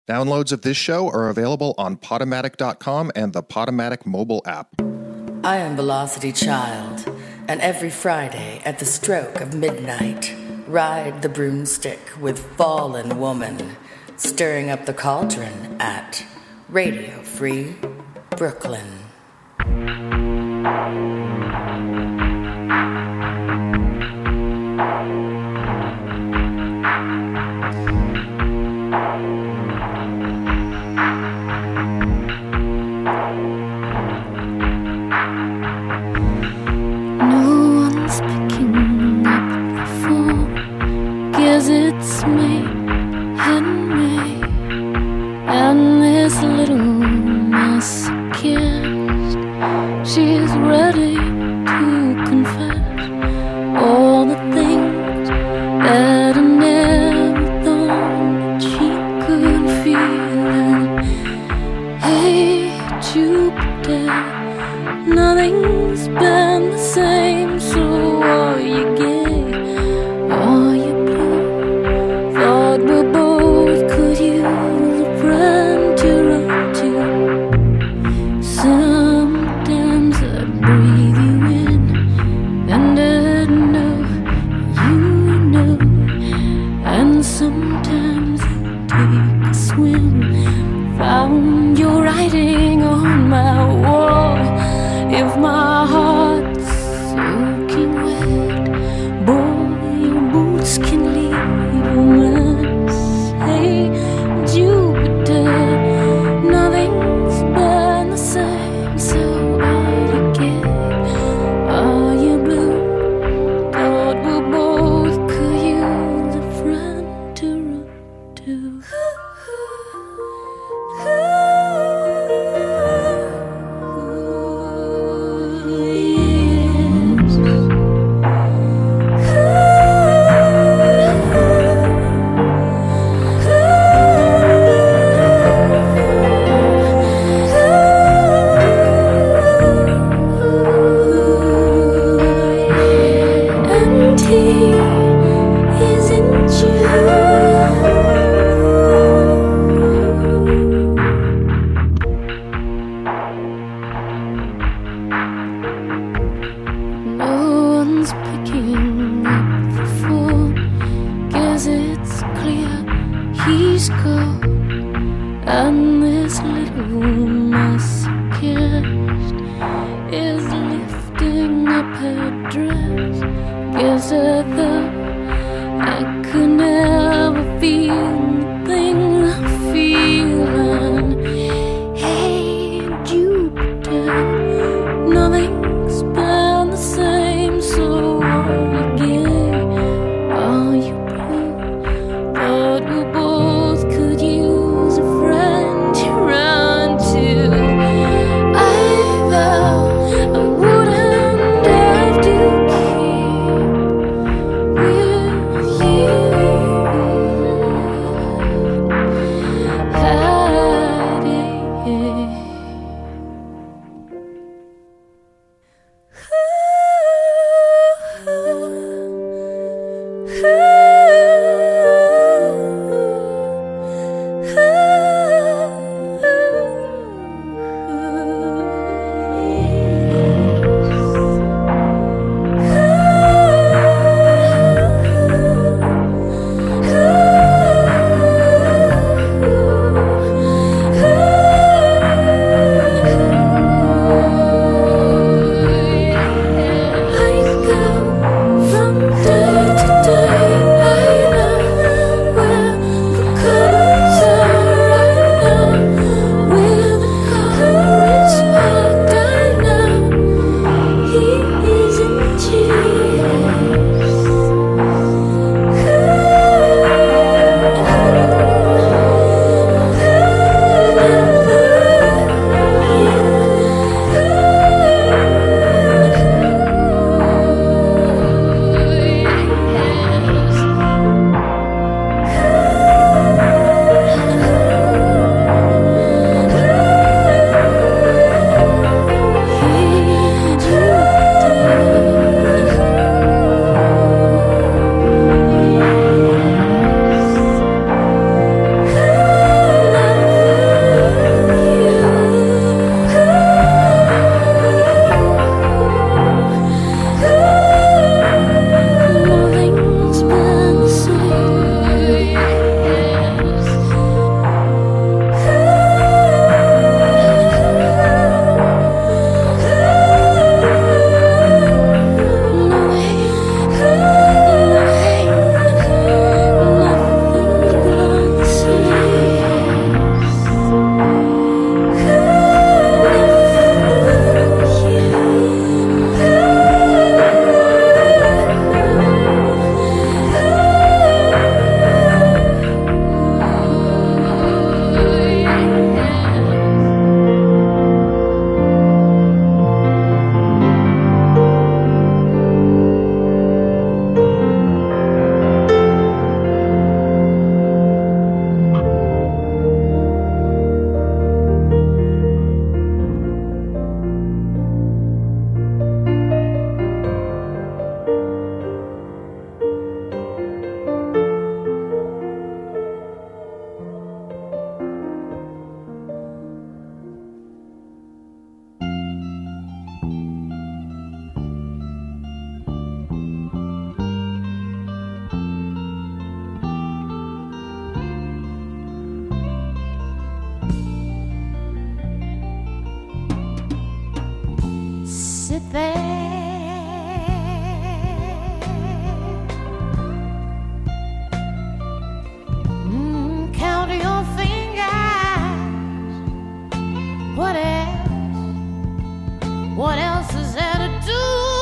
Downloads of this show are available on Podomatic.com and the Podomatic mobile app. I am Velocity Child, and every Friday at the stroke of midnight, ride the broomstick with Fallen Woman, stirring up the cauldron at Radio Free Brooklyn. It's me and me, and this little masochist. She's ready to confess all the things that I never thought she could feel. And hey, Jupiter, nothing's been the same. So are you gay? Are you thought we both could use a friend to run to. Sometimes I breathe you in, and I know you know. And sometimes I take a swim. Found your writing on my wall. If my heart's soaking wet, boy, your boots can leave a mess. Hey, Jupiter, nothing's been the same. So are you gay? Are you blue? Thought we both could use a friend to run to. And this little masochist is lifting up her dress. Guess I thought I could never feel the things I feel. And hey, Jupiter, nothing's been the same. So are you gay? Are you blue? Thought we both could use a friend to run to. I vow I wouldn't have to keep with you. Count your fingers. What else? What else is there to do?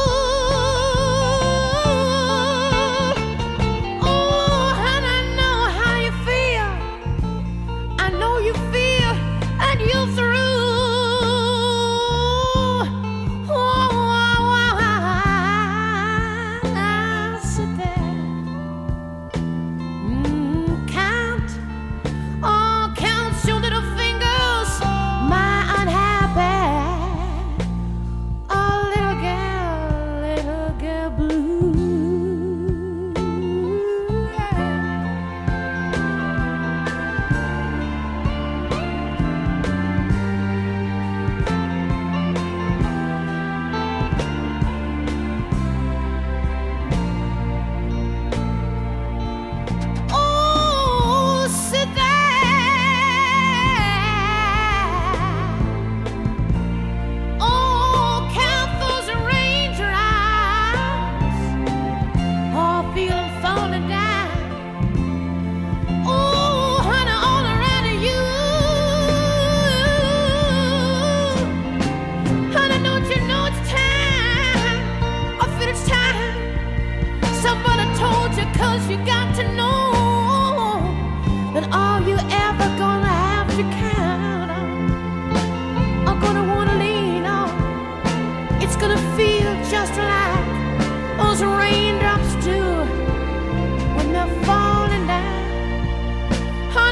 You got to know that all you ever gonna have to count on, are gonna wanna lean on. It's gonna feel just like those raindrops do when they're falling down on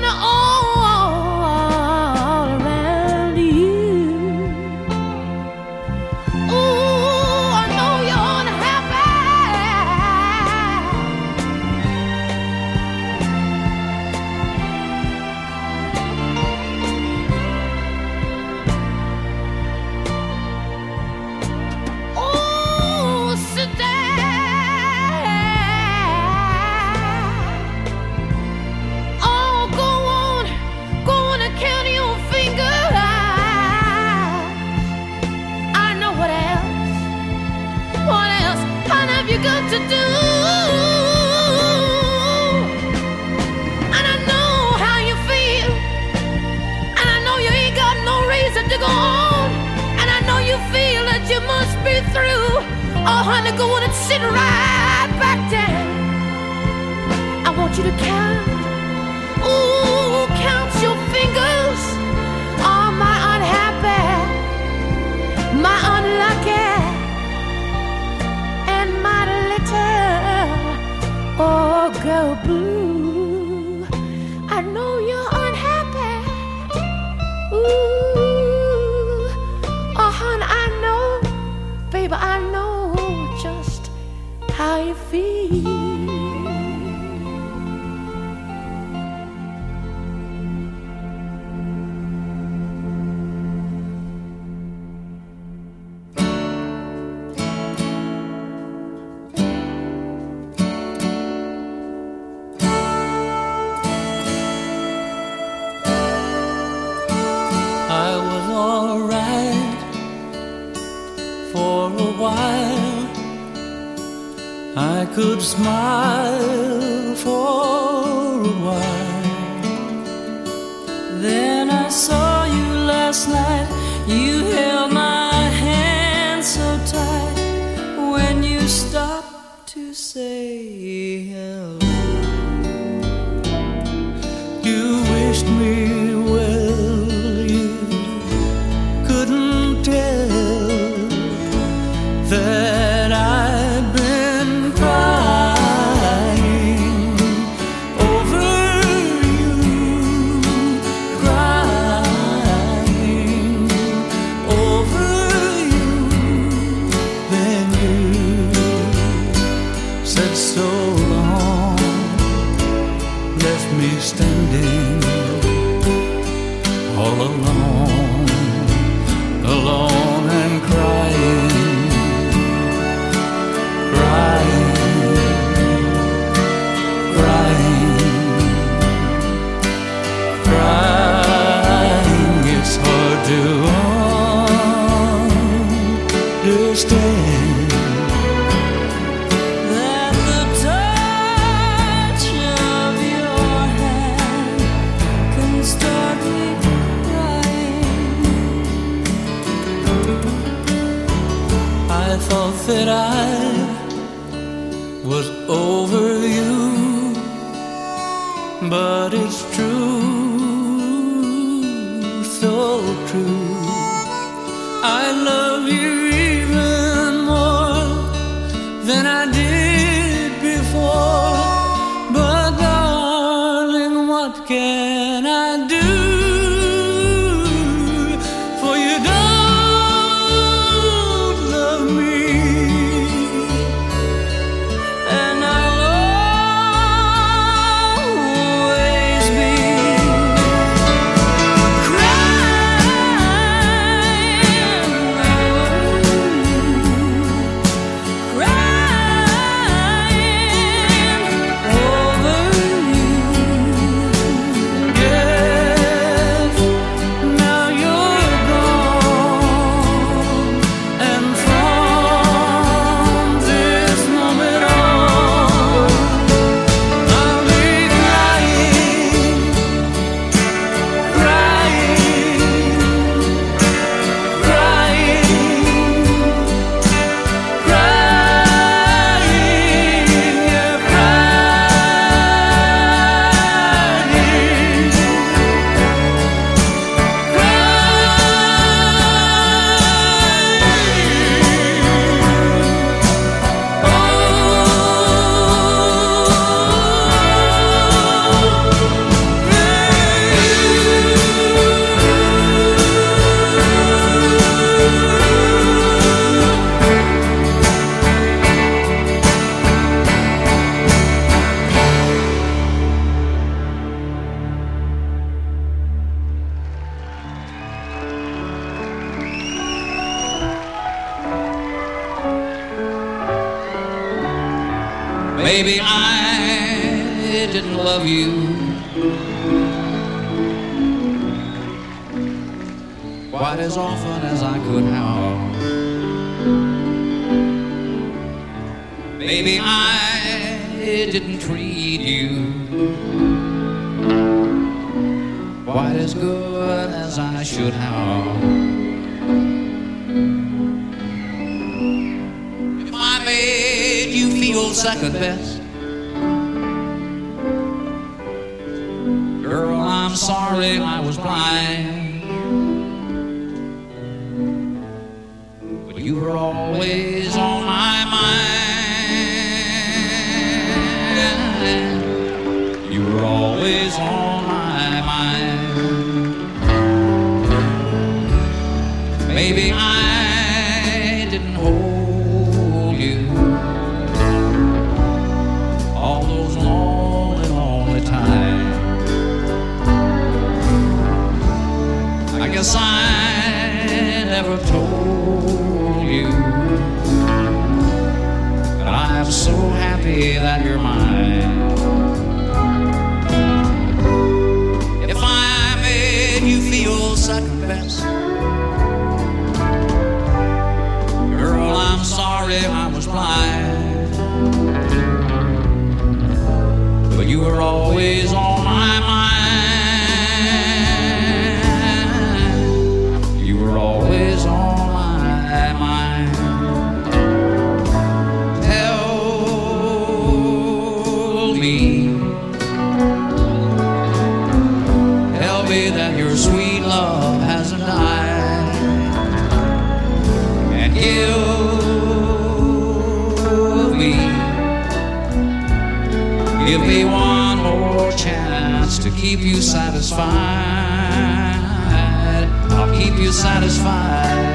all around you. Ooh, I know you're unhappy. You got to do, and I know how you feel, and I know you ain't got no reason to go on, and I know you feel that you must be through. Oh honey, go on and sit right back down. I want you to count, ooh, count your fingers. Oh my unhappy, my unlucky, oh, girl blue, I know you're unhappy. Ooh, oh, honey, I know, baby, I know just how you feel. I could smile for a while. Then I saw you last night. You held my hand so tight when you stopped to say hello. You wished me well, you couldn't tell that I'd been crying over you, crying over you. Then you said so long, left me standing all alone, alone and crying. It's hard to understand. I thought that I was over you, but it's true, so true. I love you even more than I did before. But darling, what can I do? For you don't love me, and I'll always be Maybe I didn't love you quite as often as I could have. Maybe I didn't treat you quite as good as I should have. If I made you feel second best, girl, I'm sorry I was blind. But you were always on my mind. You were always on my mind. Maybe I didn't hold you all those lonely, lonely times. I guess I never told you that I'm so happy that you're mine. If I made you feel second best, girl, I'm sorry I was blind. But you were always on my mind. You were always on my mind. Tell me that your sweet love hasn't died, and give me one more chance to keep you satisfied. I'll keep you satisfied.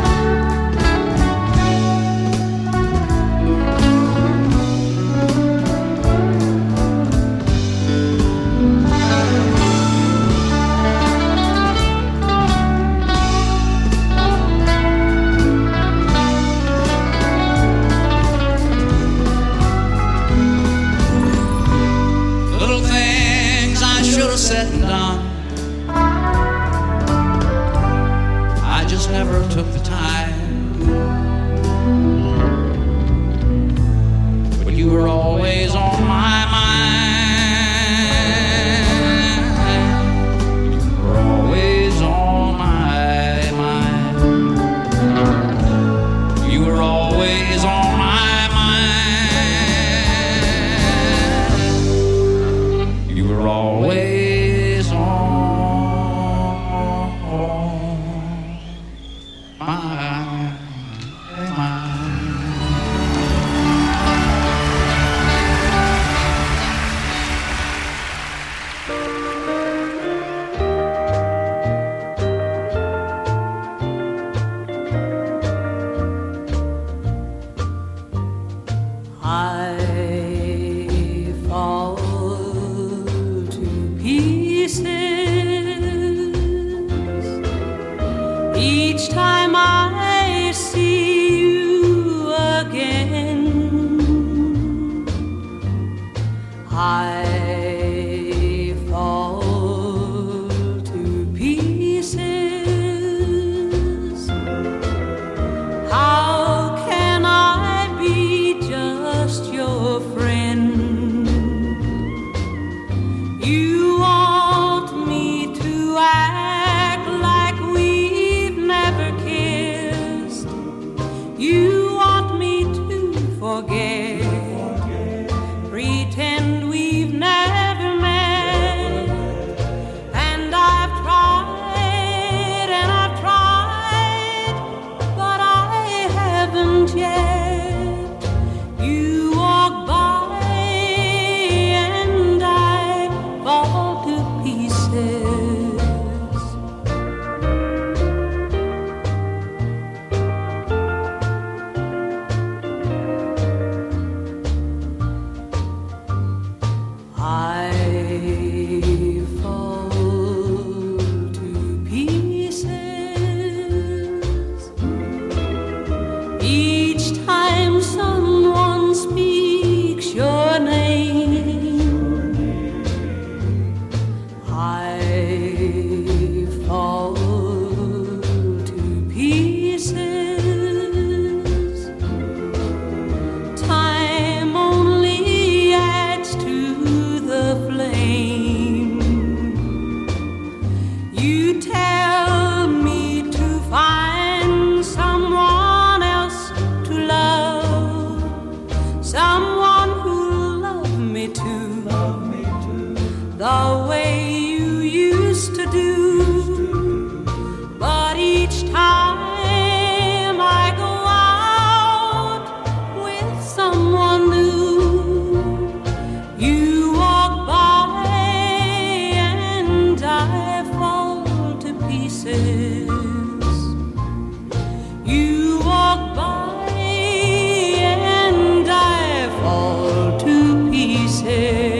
Said and done, I just never took the time. But you were always on my mind. You were always on my mind. You were always each time I see you again, I fall to pieces. How can I be just your friend? You want me to act like we've never kissed. You want me to forget, pretend we've never met. And I've tried, but I haven't yet. You walk by and I fall to pieces. I fall to pieces each time someone speaks your name. I fall to pieces. Time only adds to the flame. You tell me to find someone else to love, someone who'll love me too, the way you used to do. But each time I go out with someone new, you walk by and I fall to pieces. You walk by and I fall to pieces.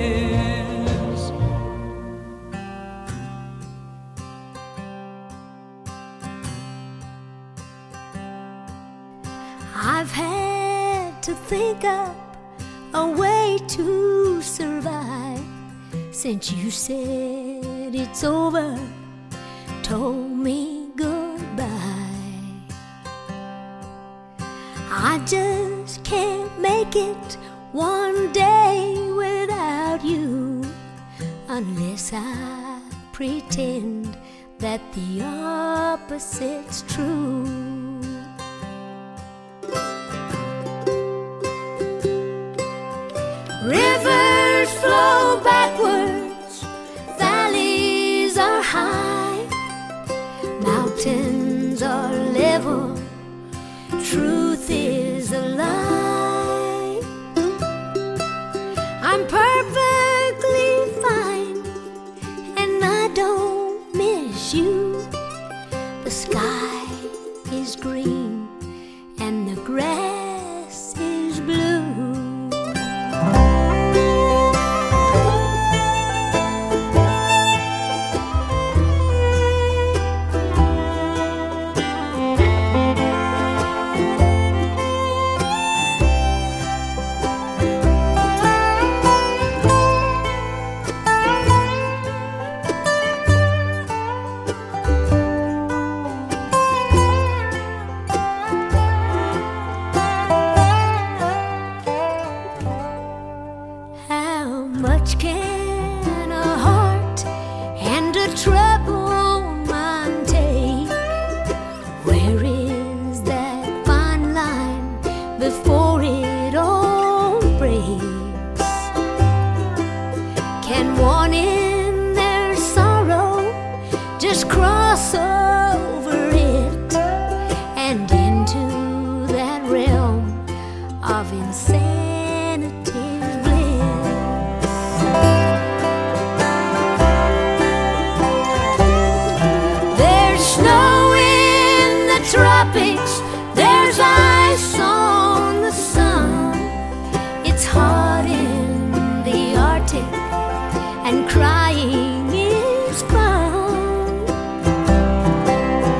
I've had to think up a way to survive since you said it's over, told me goodbye. I just can't make it one day without you, unless I pretend that the opposite's true. Rivers flow backwards, valleys are high, mountains are level, truth is a lie. I'm perfectly fine and I don't miss you. The sky is green and the grass is blue. and crying is fun.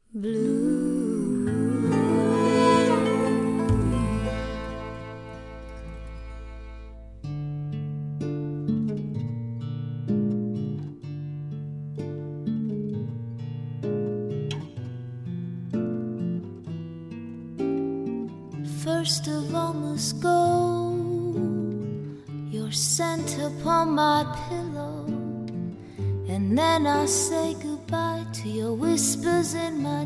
First of all must go your scent upon my pillow, and then I'll say goodbye to your whispers in my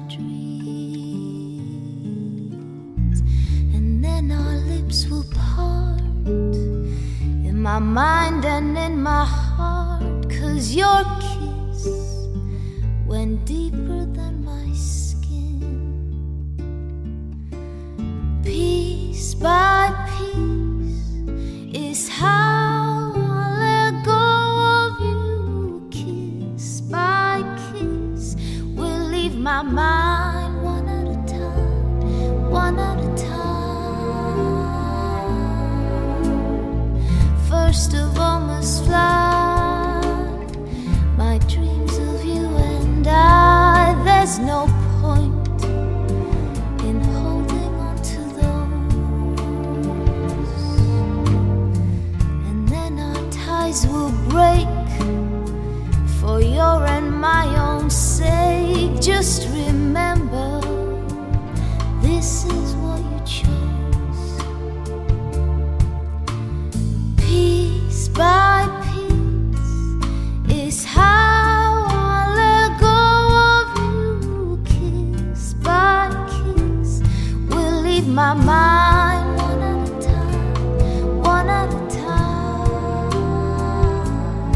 dreams, and then our lips will part in my mind and in my heart, 'cause your kiss went deeper than my skin. Piece by piece is how I let go of you. Kiss by kiss will leave my mind one at a time, one at a time. First of all must fly my dreams of you and I. There's no point in holding on to those, and then our ties will break for your and my own sake. Just remember, this is what you chose. Piece by piece is how I let go of you. Kiss by kiss will leave my mind one at a time, one at a time.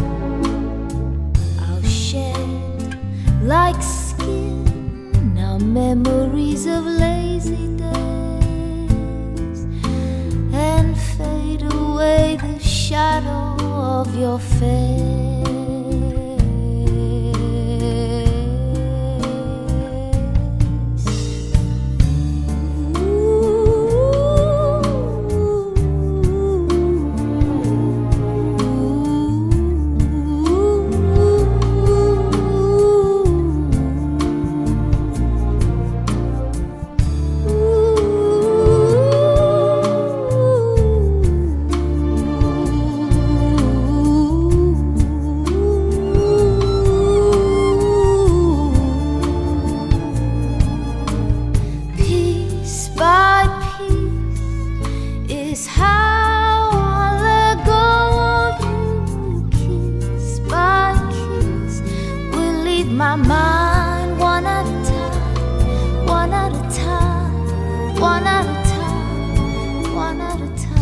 I'll shed like skin our memories of lazy days, and fade away the shadow of your face. Piece by piece is how I let go of you. Kiss by kiss will leave my mind one at a time, one at a time, one at a time, one at a time.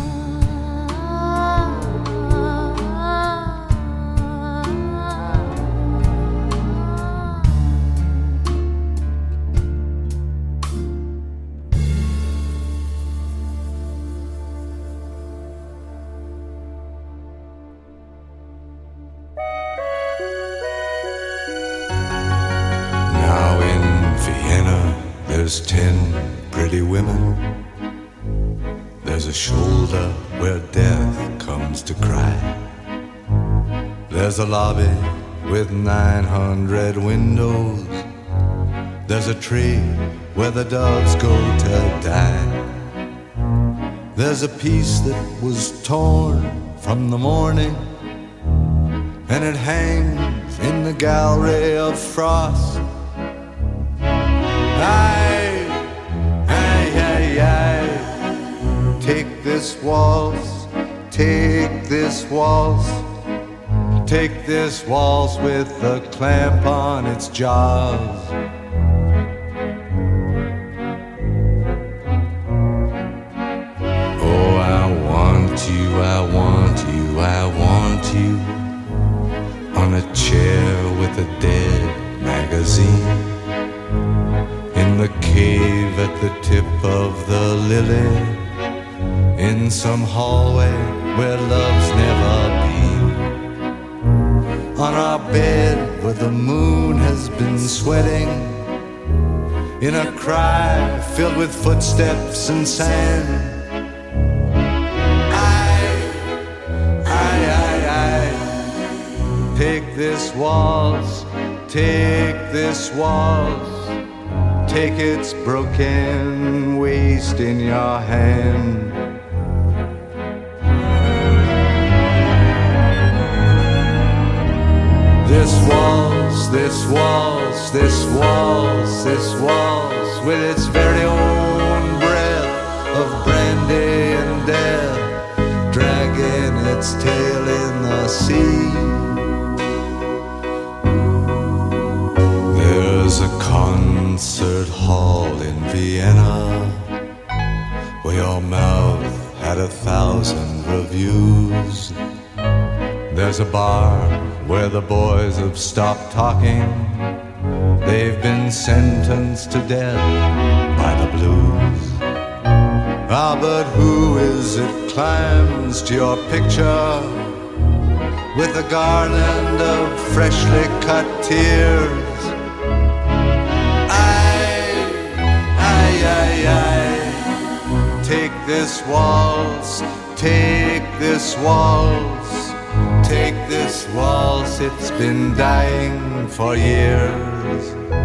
Now in Vienna there's 10 pretty women. There's a shoulder where death comes to cry. There's a lobby with 900 windows. There's a tree where the doves go to die. There's a piece that was torn from the morning, and it hangs in the gallery of frost. Aye, aye, aye, aye. Take this waltz, take this waltz, take this waltz with a clamp on its jaws. Oh, I want you, I want you, I want you on a chair with a dead magazine, in the cave at the tip of the lily, in some hallway where love's never been, on our bed where the moon has been sweating, in a cry filled with footsteps and sand. Take this waltz, take this waltz, take its broken waste in your hand. This waltz, this waltz, this waltz, this waltz, with its very own breath of brandy and death, dragging its tail in the sea. There's a concert hall in Vienna where your mouth had 1,000 reviews. There's a bar where the boys have stopped talking. They've been sentenced to death by the blues. Ah, but who is it climbs to your picture with a garland of freshly cut tears? Take this waltz, take this waltz, take this waltz, it's been dying for years.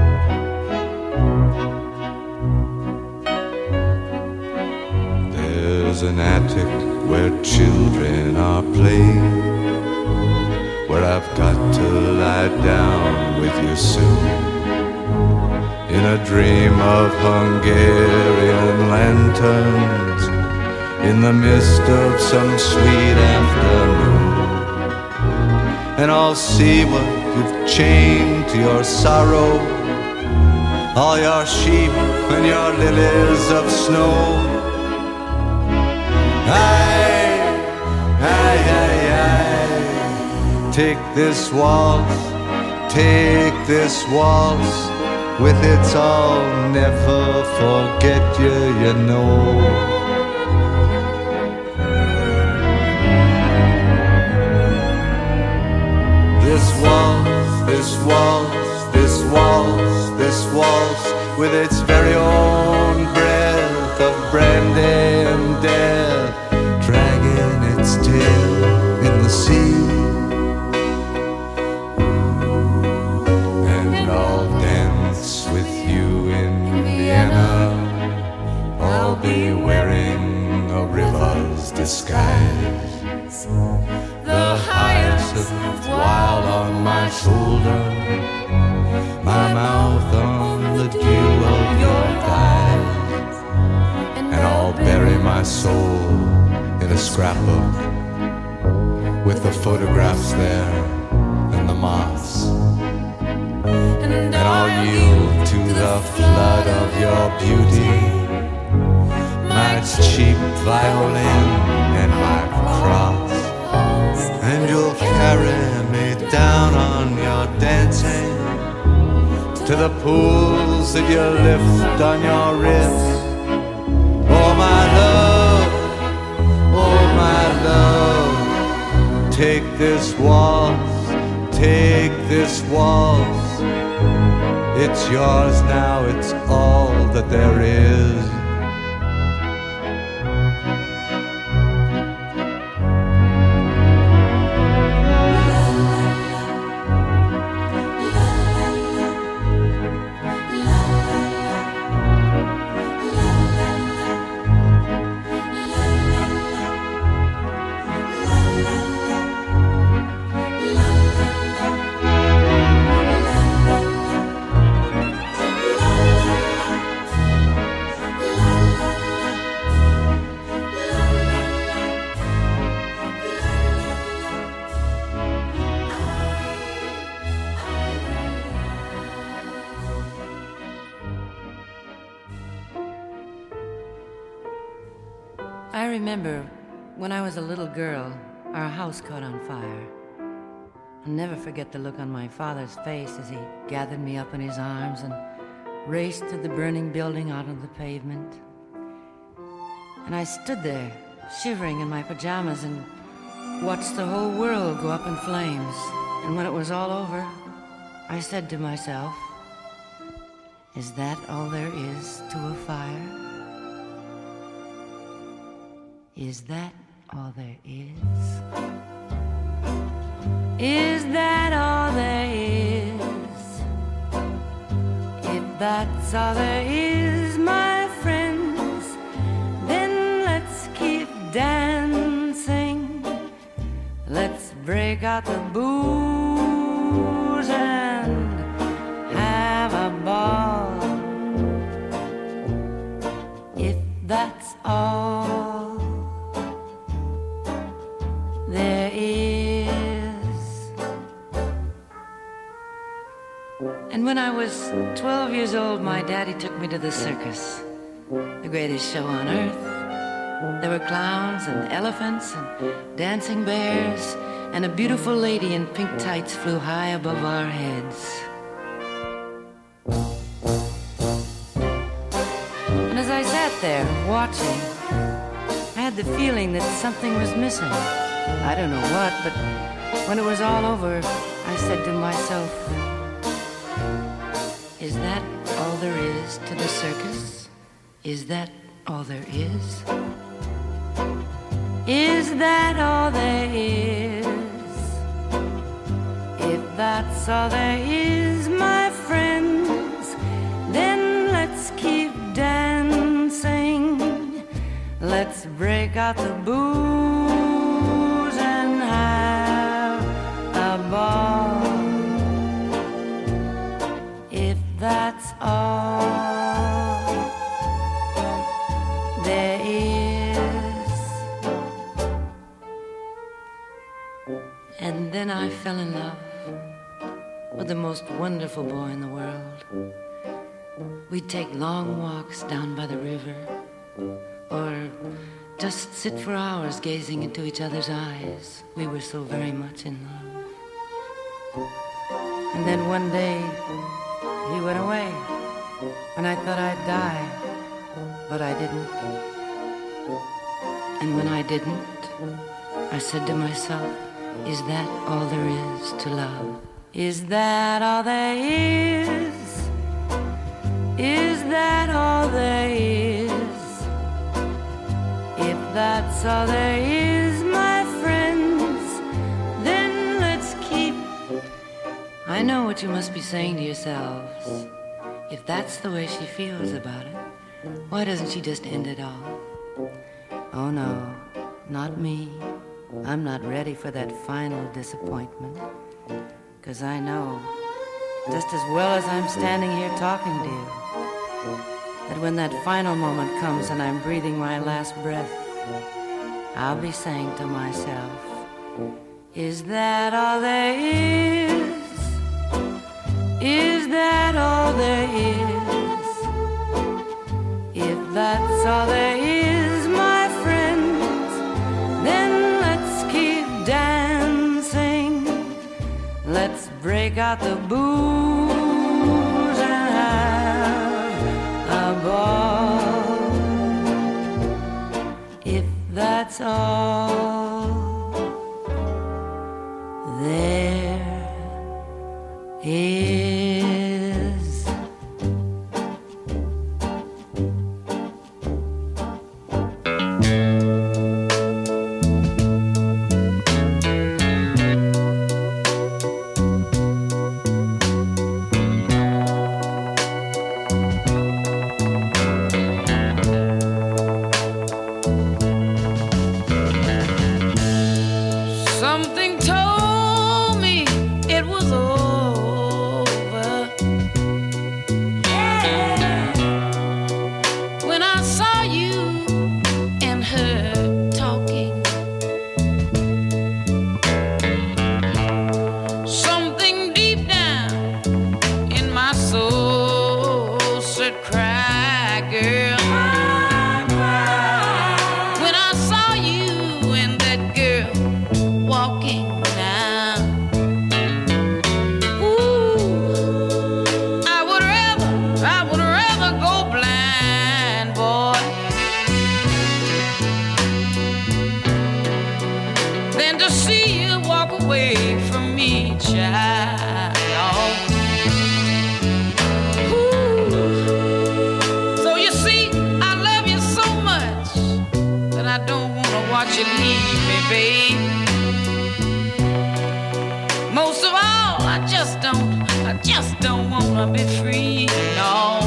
There's an attic where children are playing, where I've got to lie down with you soon, in a dream of Hungarian lanterns, in the mist of some sweet afternoon. And I'll see what you've chained to your sorrow, all your sheep and your lilies of snow. Take this waltz, take this waltz, with its I'll never forget you, you know. This waltz, this waltz, this waltz, this waltz, with its very own breath of brandy and death, dragging its tail in the sea. And I'll dance with you in Vienna. I'll be wearing a river's disguise, the hyacinth wild on my shoulder, my mouth on the dew of your thighs. And I'll bury my soul in a scrapbook with the photographs there and the moths. And I'll yield to the flood of your beauty, my cheap violin and my cross. And you'll carry me down on your dancing to the pools that you lift on your wrist. Oh my love, oh my love, take this waltz, take this waltz. It's yours now, it's all that there is. I remember when I was a little girl, our house caught on fire. I'll never forget the look on my father's face as he gathered me up in his arms and raced to the burning building out on the pavement. And I stood there, shivering in my pajamas, and watched the whole world go up in flames. And when it was all over, I said to myself, "Is that all there is to a fire? Is that all there is? Is that all there is? If that's all there is, my friends, then let's keep dancing. Let's break out the booze and have a ball. If that's all there is. And when I was 12 years old, my daddy took me to the circus, the greatest show on earth. There were clowns and elephants and dancing bears, and a beautiful lady in pink tights flew high above our heads. And as I sat there watching, I had the feeling that something was missing. I don't know what, but when it was all over, I said to myself, is that all there is to the circus? Is that all there is? Is that all there is? If that's all there is, my friends, then let's keep dancing. Let's break out the booze and have a ball. If that's all there is. And then I fell in love with the most wonderful boy in the world. We'd take long walks down by the river, or just sit for hours gazing into each other's eyes. We were so very much in love. And then one day, he went away, and I thought I'd die, but I didn't. And when I didn't, I said to myself, is that all there is to love? Is that all there is? Is that all there is? If that's all there is, my friends, then let's keep. I know what you must be saying to yourselves. If that's the way she feels about it, why doesn't she just end it all? Oh no, not me. I'm not ready for that final disappointment. 'Cause I know, just as well as I'm standing here talking to you, that when that final moment comes and I'm breathing my last breath, I'll be saying to myself, is that all there is? Is that all there is? If that's all there is, my friends, then let's keep dancing. Let's break out the booze and have a ball. If that's all there is. Something told me it was over. Yeah. When I saw you and her talking, something deep down in my soul said, cry, girl. When I saw you and that girl walking down, ooh, I would rather go blind, boy, than to see you walk away from me, child. Ooh. So you see, I love you so much that I don't want to watch you leave me, babe. Most of all, I just don't wanna be free, no.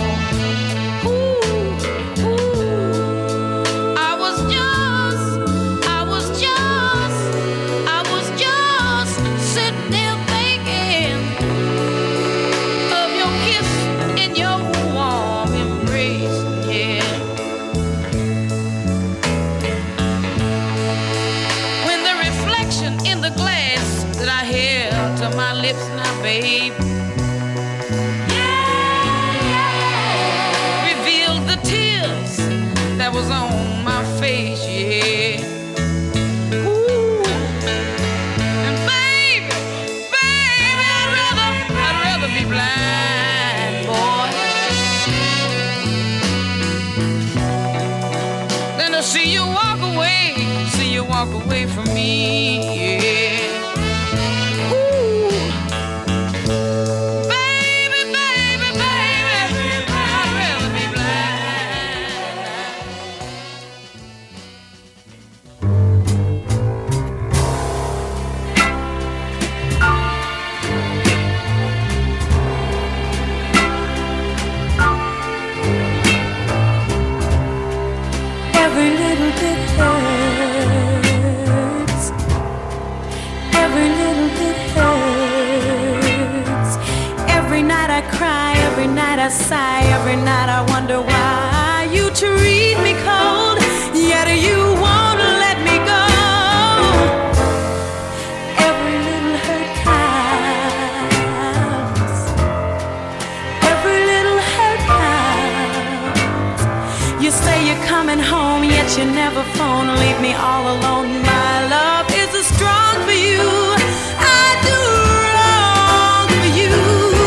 sigh. Every night I wonder why you treat me cold, yet you won't let me go. Every little hurt counts. Every little hurt counts. You say you're coming home, yet you never phone. Leave me all alone. My love isn't strong for you. I do wrong for you.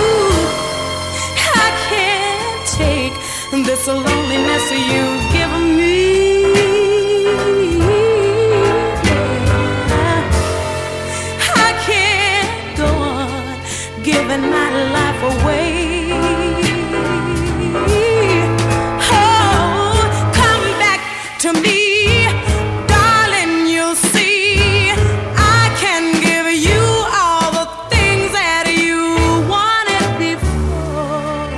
I can't take this loneliness you've given me. I can't go on giving my life away. Oh, come back to me, darling, you'll see I can give you all the things that you wanted before.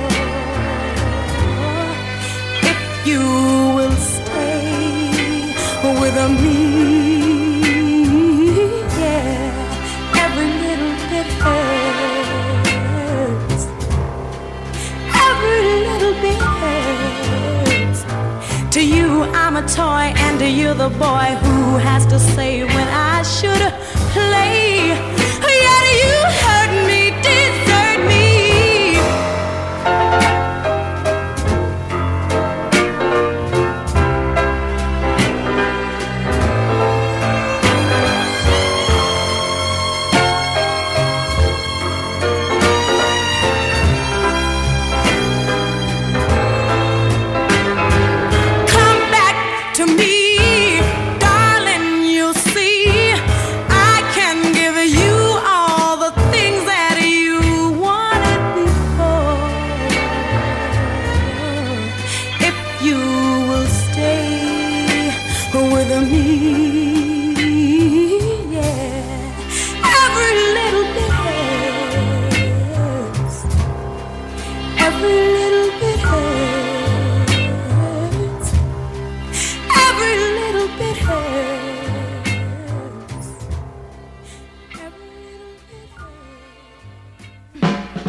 If you will stay with me, yeah, every little bit hurts. Every little bit hurts. To you, I'm a toy, and to you, the boy who has to say when I should play. Yet you hurt me, desert me. Come back to me, darling, you'll see I can give you all the things that you wanted before. If you will stay with me, yeah, every little bit hurts. Every little bit hurts. Every little bit hurts. Every little bit hurts.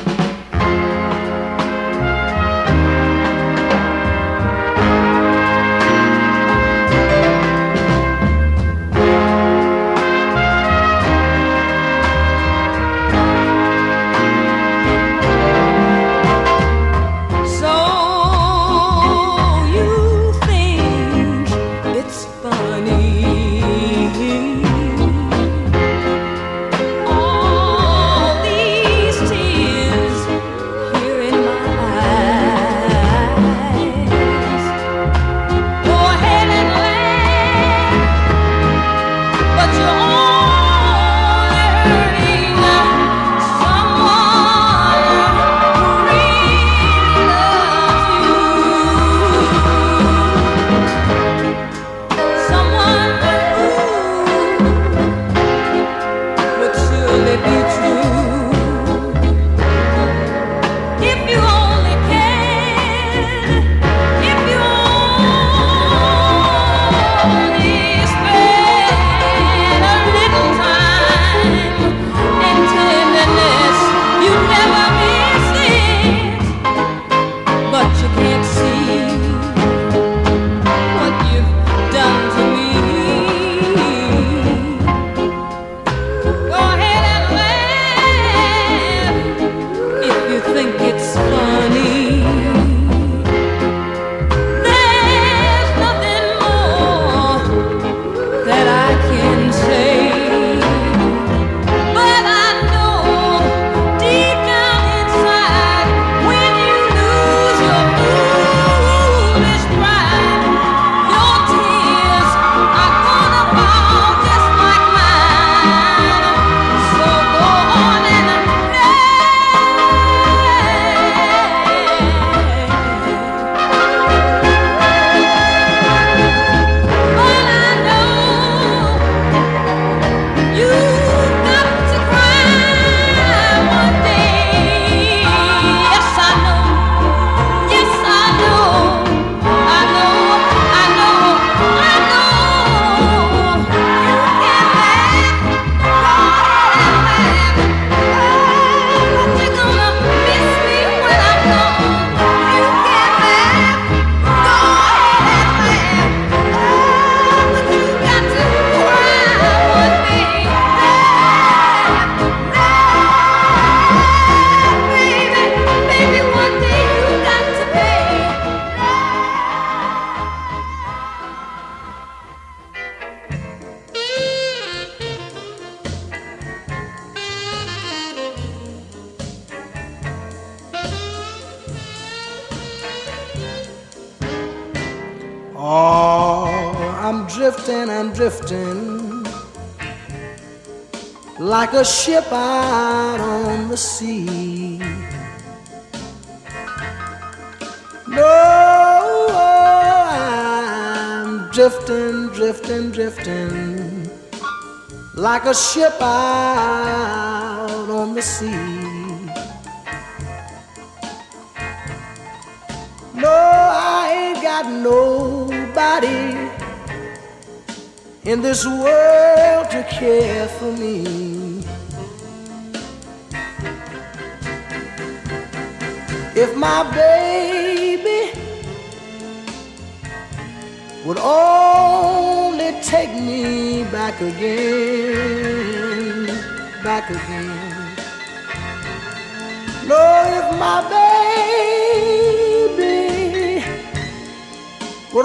Oh, I'm drifting like a ship out on the sea. No, I'm drifting like a ship out on the sea. No, I ain't got nobody in this world to care for me. If my baby would only take me back again. No, if my baby would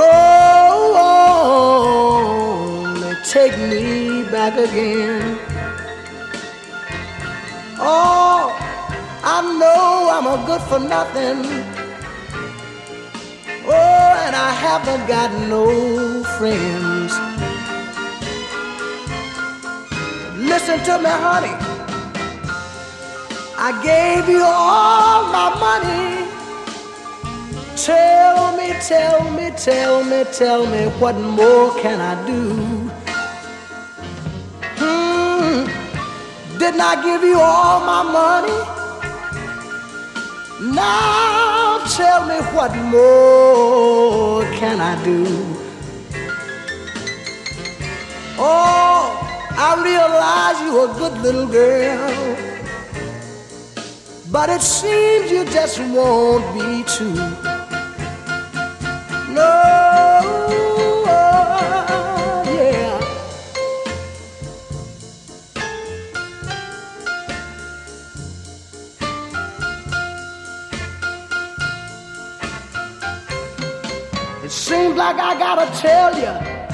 only take me back again. Oh, I know I'm a good for nothing. Oh, and I haven't got no friends. Listen to me, honey. I gave you all my money. Tell me, what more can I do? Didn't I give you all my money? Now tell me, what more can I do? Oh, I realize you're a good little girl, but it seems you just won't be true. No, yeah. It seems like I gotta tell you,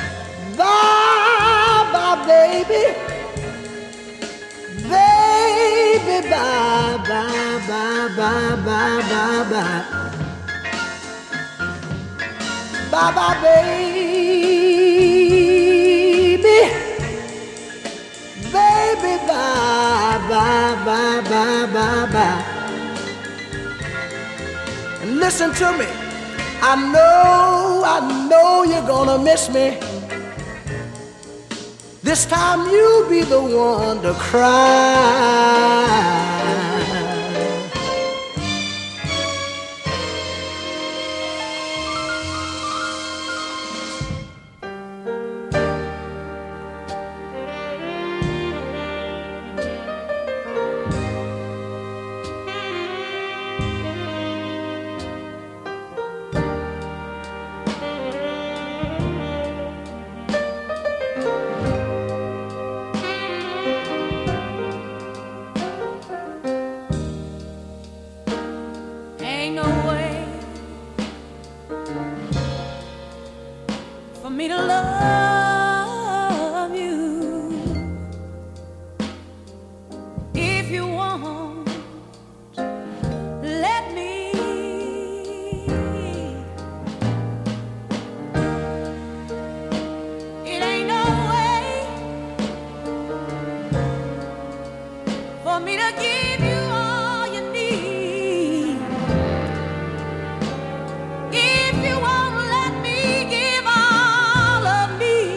bye, bye, baby. Baby, bye, bye, bye, bye, bye, bye, bye. Bye, bye, baby. Baby, bye, bye, bye, bye, bye, bye. And listen to me. I know you're gonna miss me. This time you'll be the one to cry. If you won't let me give all of me,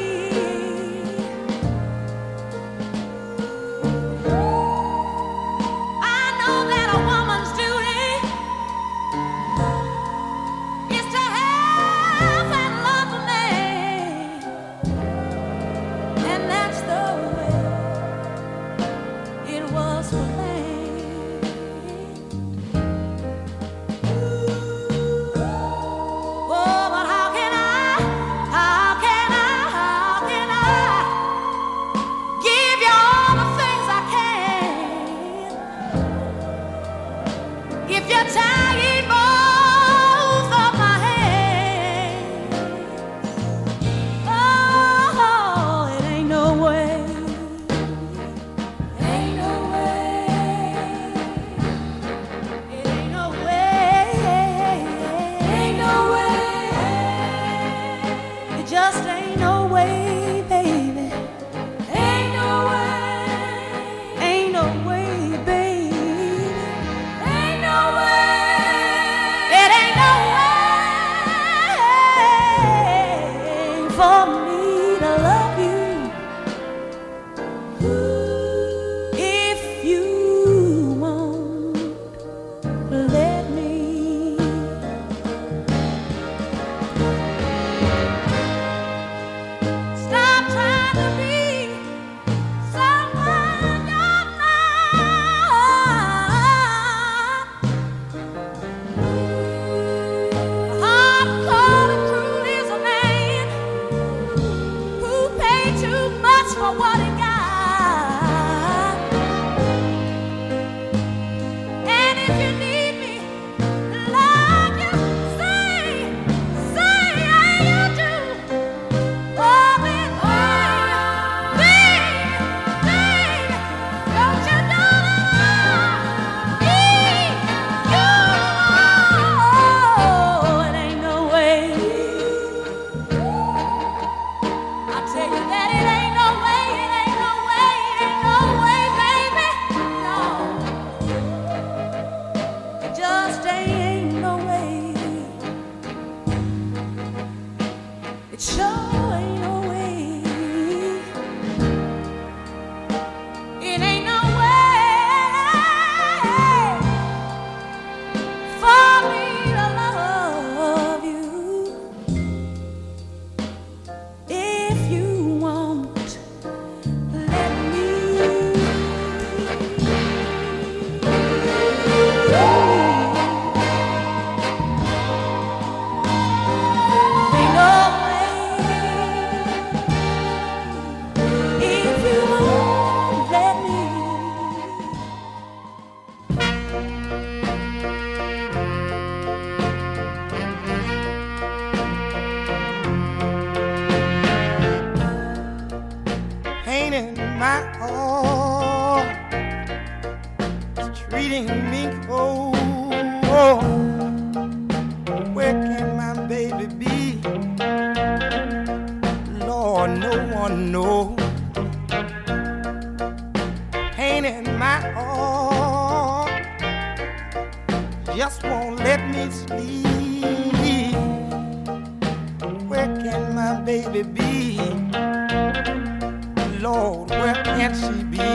It sure ain't no way. It ain't no way for me to love you if you won't let me. Ain't no way if you won't let me. Pain in my heart, it's treating me cold. Where can my baby be? Lord, no one knows. Pain in my heart just won't let me sleep. Where can my baby be? Lord, where can she be?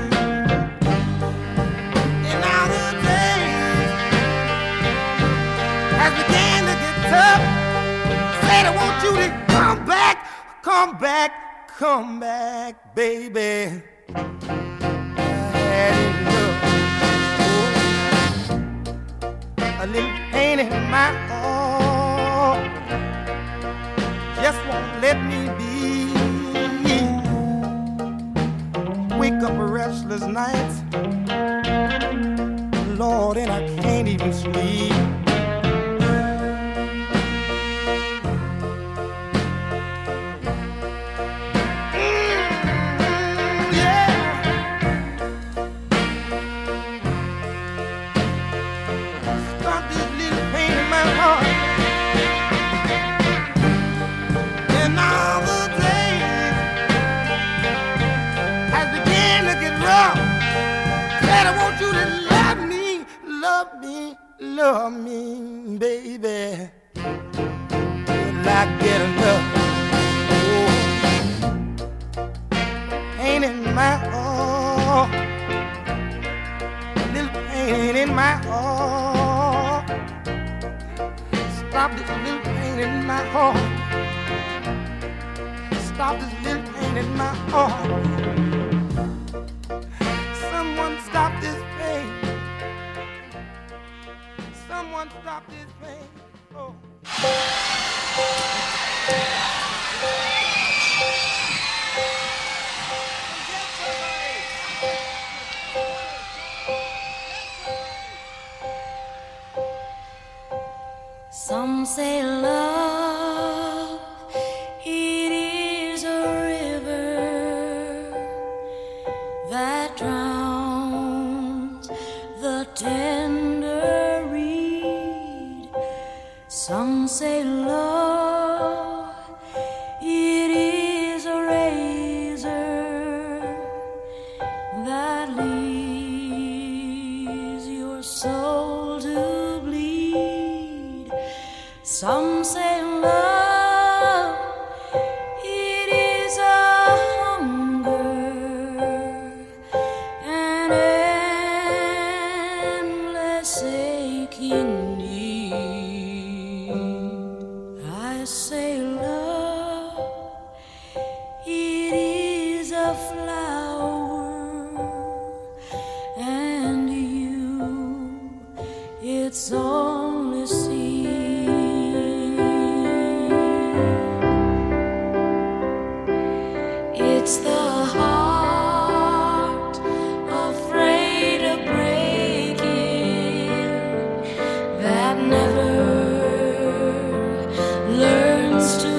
And now the days has began to get tough. Said I want you to come back, come back, come back, baby. I had enough. Oh, a little pain in my heart just won't let me be. Wake up restless nights, Lord, and I can't even sleep. Yeah. Stop this little pain in my heart. And all the days has began to get rough. Said I want you to love me, love me, love me, baby. Will I get enough? Oh, pain in my heart, little pain in my heart. Stop this little pain in my heart. Stop this little pain in my heart. Someone stop this pain. Someone stop this pain. Oh. Some say love, it is a river that drowns the tender reed. Some say love, it is a razor that leaves your soul to bleed. Some say love, it is a hunger, an endless aching need. I say love, it is a flower, and you, it's only seed. It's the heart afraid of breaking that never learns to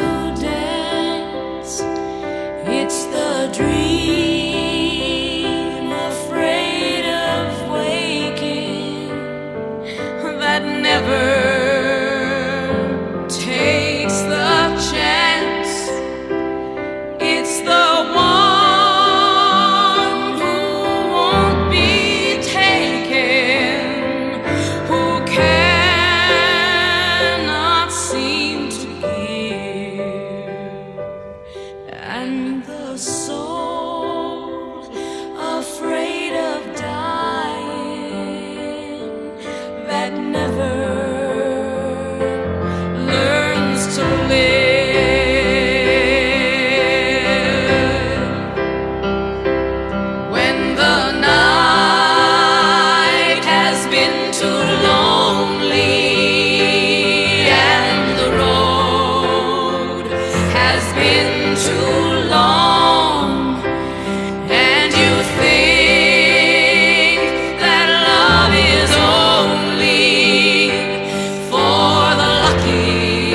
too long, and you think that love is only for the lucky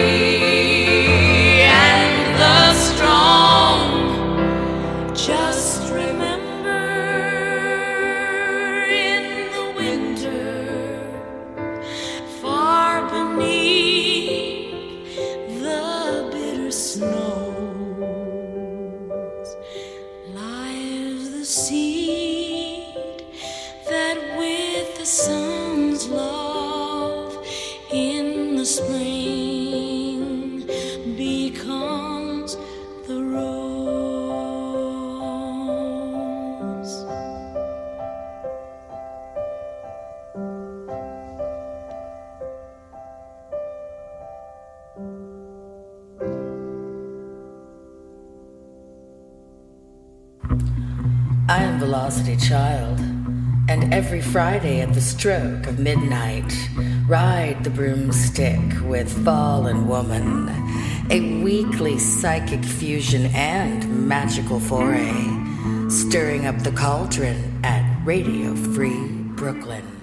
and the strong. Just remember, in the winter, far beneath the bitter snows, lies the seed that with the sun's love in the spring becomes the rose. I am Velocity Child, and every Friday at the stroke of midnight, ride the broomstick with Fallen Woman, a weekly psychic fusion and magical foray, stirring up the cauldron at Radio Free Brooklyn.